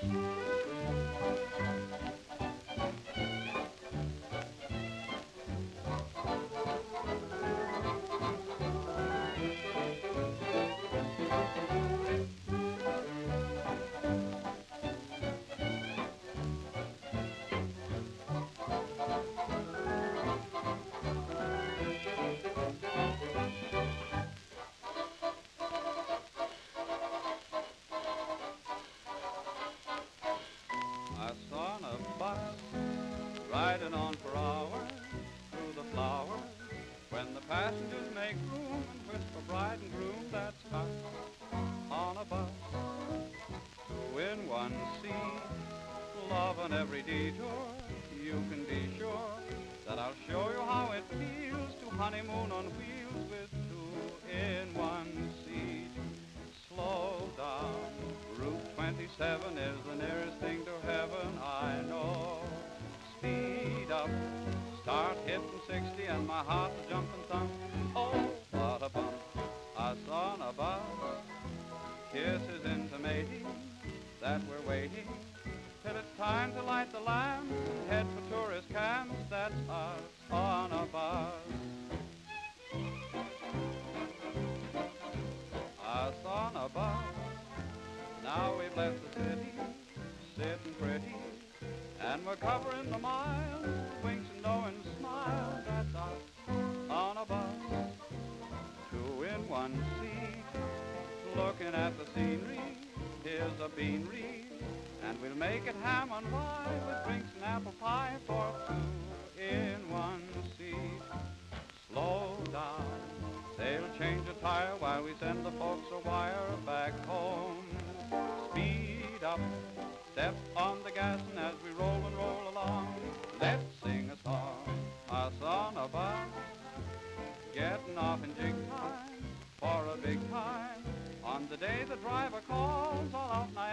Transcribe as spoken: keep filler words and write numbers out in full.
I saw on a bus riding on for hours through the flowers. When the passengers make room and whisper bride and groom, that's us on a bus. Two in one seat, love on every detour. You can be sure that I'll show you how it feels to honeymoon on wheels with two in one seat. Slow down, Route twenty-seven is the nearest thing to heaven I know. Speed up, start hitting sixty and my heart's a jumping thump. Oh, what a bump I saw on a bus. Kisses intimating that we're waiting till it's time to light the lamps and head for tourist camps. That's us on a bus. Us on a bus. Now we've left the city, sitting pretty, and we're covering the miles, winks and knowing smiles. That's us on a bus. Two in one seat, looking at the scenery. Here's a bean reed, and we'll make it ham and rye with drinks and apple pie for two in one seat. Slow down, they'll change a tire while we send the folks a wire back home. Speed up, step on the gas, and as we roll and roll along, let's sing a song. Us on a bus, getting off in jig time for a big time. On the day the driver calls, all out night